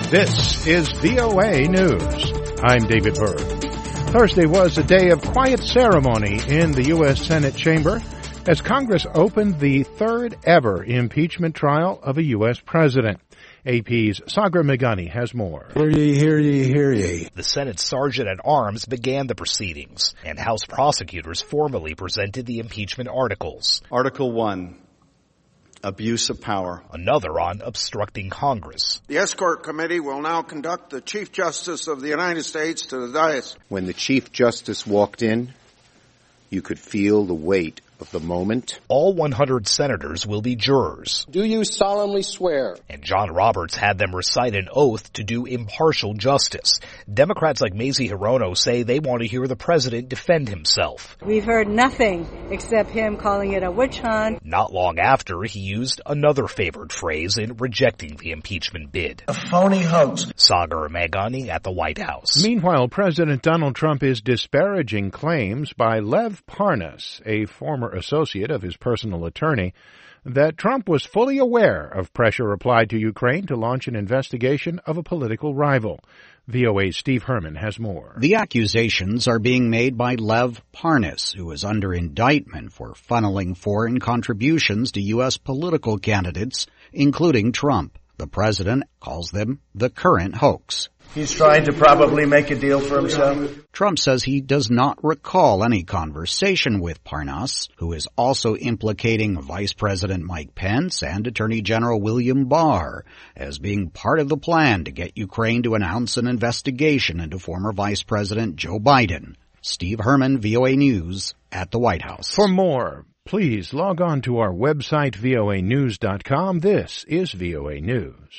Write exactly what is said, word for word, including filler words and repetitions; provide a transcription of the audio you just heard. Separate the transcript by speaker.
Speaker 1: This is V O A News. I'm David Berg. Thursday was a day of quiet ceremony in the U S Senate chamber as Congress opened the third ever impeachment trial of a U S president. A P's Sagar Meghani has more.
Speaker 2: Hear ye, hear ye, hear ye.
Speaker 3: The Senate Sergeant-at-Arms began the proceedings, and House prosecutors formally presented the impeachment articles.
Speaker 4: Article one. Abuse of power.
Speaker 3: Another on obstructing Congress.
Speaker 5: The Escort Committee will now conduct the Chief Justice of the United States to the dais.
Speaker 6: When the Chief Justice walked in, you could feel the weight of the moment.
Speaker 3: All one hundred senators will be jurors.
Speaker 7: Do you solemnly swear?
Speaker 3: And John Roberts had them recite an oath to do impartial justice. Democrats like Mazie Hirono say they want to hear the president defend himself.
Speaker 8: We've heard nothing except him calling it a witch hunt.
Speaker 3: Not long after, he used another favored phrase in rejecting the impeachment bid.
Speaker 2: A phony hoax.
Speaker 3: Sagar Meghani at the White House.
Speaker 1: Meanwhile, President Donald Trump is disparaging claims by Lev Parnas, a former associate of his personal attorney, that Trump was fully aware of pressure applied to Ukraine to launch an investigation of a political rival. V O A's Steve Herman has more.
Speaker 9: The accusations are being made by Lev Parnas, who is under indictment for funneling foreign contributions to U S political candidates, including Trump. The president calls them the current hoax.
Speaker 2: He's trying to probably make a deal for himself.
Speaker 9: Trump says he does not recall any conversation with Parnas, who is also implicating Vice President Mike Pence and Attorney General William Barr as being part of the plan to get Ukraine to announce an investigation into former Vice President Joe Biden. Steve Herman, V O A News, at the White House.
Speaker 1: For more, please log on to our website, V O A news dot com. This is V O A News.